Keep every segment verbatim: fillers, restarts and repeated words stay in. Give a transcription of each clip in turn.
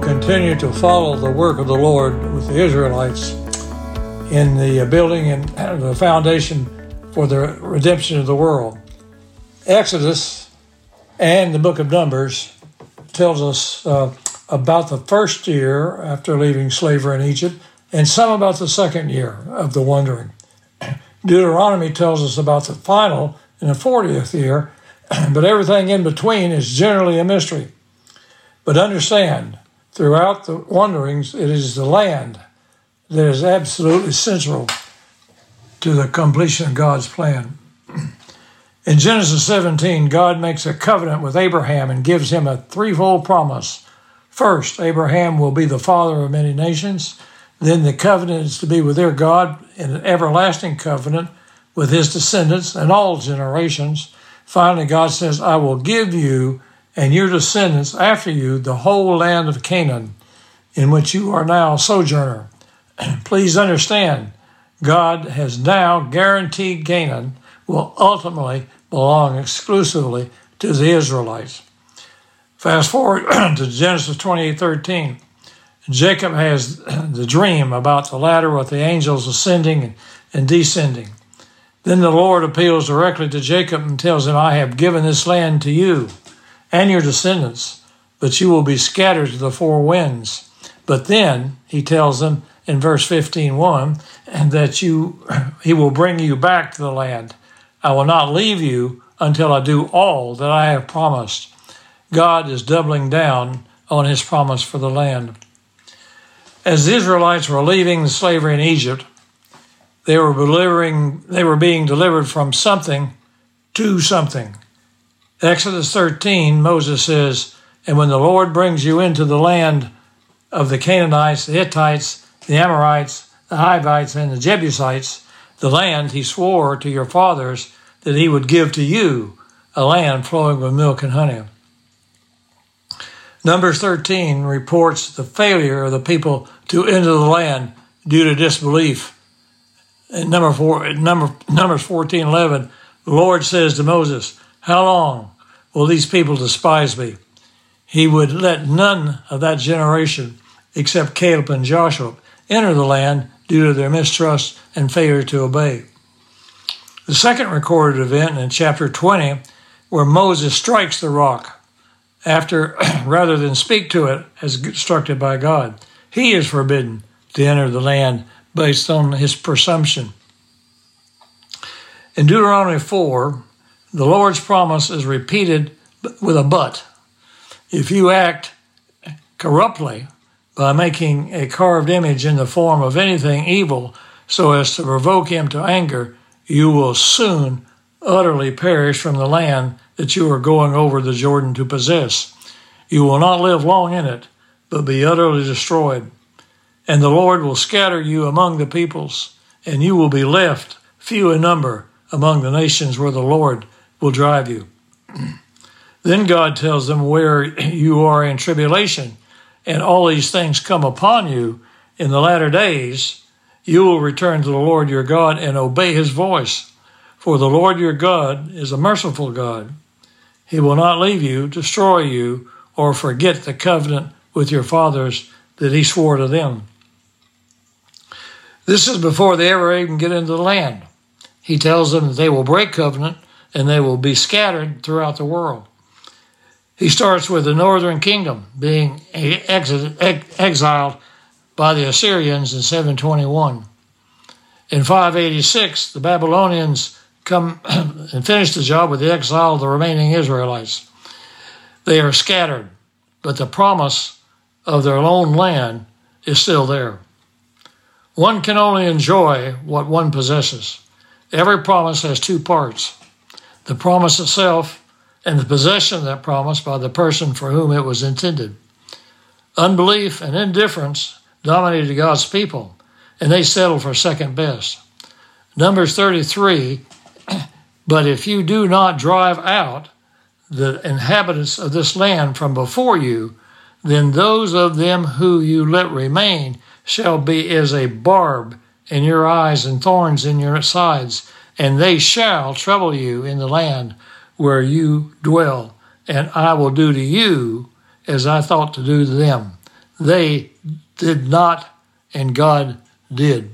continue to follow the work of the Lord with the Israelites in the building and the foundation for the redemption of the world. Exodus and the book of Numbers tells us uh, about the first year after leaving slavery in Egypt, and some about the second year of the wandering. Deuteronomy tells us about the final in the fortieth year, but everything in between is generally a mystery. But understand, throughout the wanderings, it is the land that is absolutely central to the completion of God's plan. In Genesis seventeen, God makes a covenant with Abraham and gives him a threefold promise. First, Abraham will be the father of many nations. Then the covenant is to be with their God in an everlasting covenant with his descendants and all generations. Finally, God says, I will give you and your descendants after you the whole land of Canaan, in which you are now a sojourner. Please understand, God has now guaranteed Canaan will ultimately belong exclusively to the Israelites. Fast forward to Genesis twenty-eight thirteen. Jacob has the dream about the ladder with the angels ascending and descending. Then the Lord appeals directly to Jacob and tells him, I have given this land to you and your descendants, but you will be scattered to the four winds. But then he tells them in verse fifteen one, and that you he will bring you back to the land. I will not leave you until I do all that I have promised. God is doubling down on his promise for the land. As the Israelites were leaving slavery in Egypt, they were delivering, they were being delivered from something to something. Exodus thirteen, Moses says, and when the Lord brings you into the land of the Canaanites, the Hittites, the Amorites, the Hivites, and the Jebusites, the land he swore to your fathers that he would give to you, a land flowing with milk and honey. Numbers thirteen reports the failure of the people to enter the land due to disbelief. In number four, number, Numbers fourteen eleven, the Lord says to Moses, how long will these people despise me? He would let none of that generation, except Caleb and Joshua, enter the land due to their mistrust and failure to obey. The second recorded event in chapter twenty, where Moses strikes the rock after, rather than speak to it as instructed by God, he is forbidden to enter the land based on his presumption. In Deuteronomy four, the Lord's promise is repeated with a but. If you act corruptly by making a carved image in the form of anything evil so as to provoke him to anger, you will soon utterly perish from the land that you are going over the Jordan to possess. You will not live long in it, but be utterly destroyed. And the Lord will scatter you among the peoples, and you will be left few in number among the nations where the Lord will drive you. Then God tells them where you are in tribulation, and all these things come upon you in the latter days, you will return to the Lord your God and obey his voice. For the Lord your God is a merciful God. He will not leave you, destroy you, or forget the covenant with your fathers that he swore to them. This is before they ever even get into the land. He tells them that they will break covenant and they will be scattered throughout the world. He starts with the northern kingdom being exiled by the Assyrians in seven twenty-one. In five eighty-six, the Babylonians come and finish the job with the exile of the remaining Israelites. They are scattered, but the promise of their own land is still there. One can only enjoy what one possesses. Every promise has two parts: the promise itself and the possession of that promise by the person for whom it was intended. Unbelief and indifference dominated God's people, and they settled for second best. Numbers thirty-three, but if you do not drive out the inhabitants of this land from before you, then those of them who you let remain shall be as a barb in your eyes and thorns in your sides, and they shall trouble you in the land where you dwell, and I will do to you as I thought to do to them. They did not, and God did.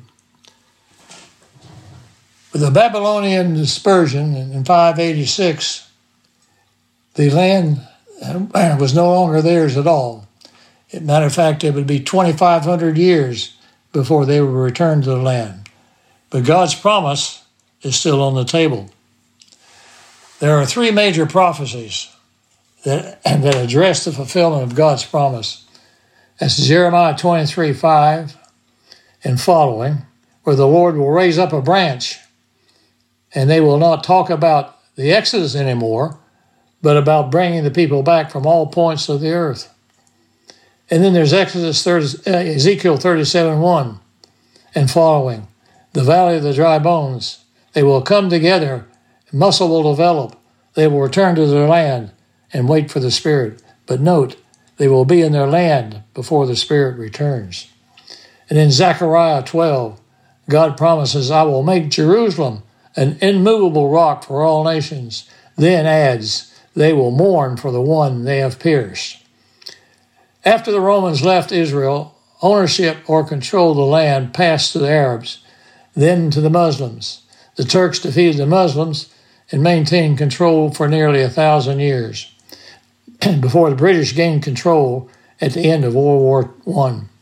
With the Babylonian dispersion in five eighty-six, the land was no longer theirs at all. As a matter of fact, it would be twenty-five hundred years before they would return to the land. But God's promise is still on the table. There are three major prophecies that, that address the fulfillment of God's promise. That's Jeremiah twenty-three five and following, where the Lord will raise up a branch, and they will not talk about the Exodus anymore, but about bringing the people back from all points of the earth. And then there's Exodus thirty, uh, Ezekiel thirty-seven one and following, the valley of the dry bones. They will come together, muscle will develop, they will return to their land and wait for the Spirit. But note, they will be in their land before the Spirit returns. And in Zechariah twelve, God promises, I will make Jerusalem an immovable rock for all nations. Then adds, they will mourn for the one they have pierced. After the Romans left Israel, ownership or control of the land passed to the Arabs, then to the Muslims. The Turks defeated the Muslims and maintained control for nearly a thousand years before the British gained control at the end of World War One.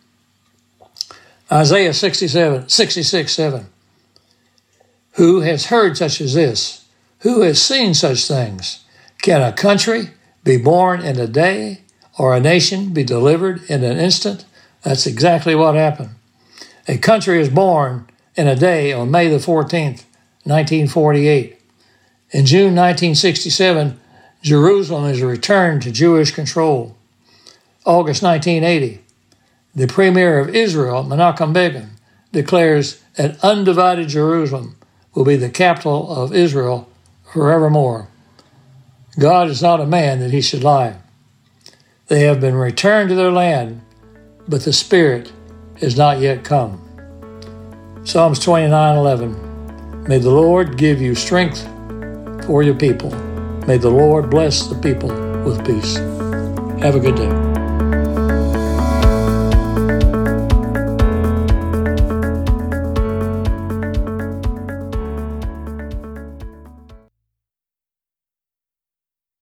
Isaiah sixty-seven, sixty-six seven. Who has heard such as this? Who has seen such things? Can a country be born in a day, or a nation be delivered in an instant? That's exactly what happened. A country is born in a day on May the fourteenth, nineteen forty-eight. In June nineteen sixty-seven, Jerusalem is returned to Jewish control. August nineteen eighty, the Premier of Israel, Menachem Begin, declares that undivided Jerusalem will be the capital of Israel forevermore. God is not a man that he should lie. They have been returned to their land, but the Spirit has not yet come. Psalms twenty-nine eleven. May the Lord give you strength for your people. May the Lord bless the people with peace. Have a good day.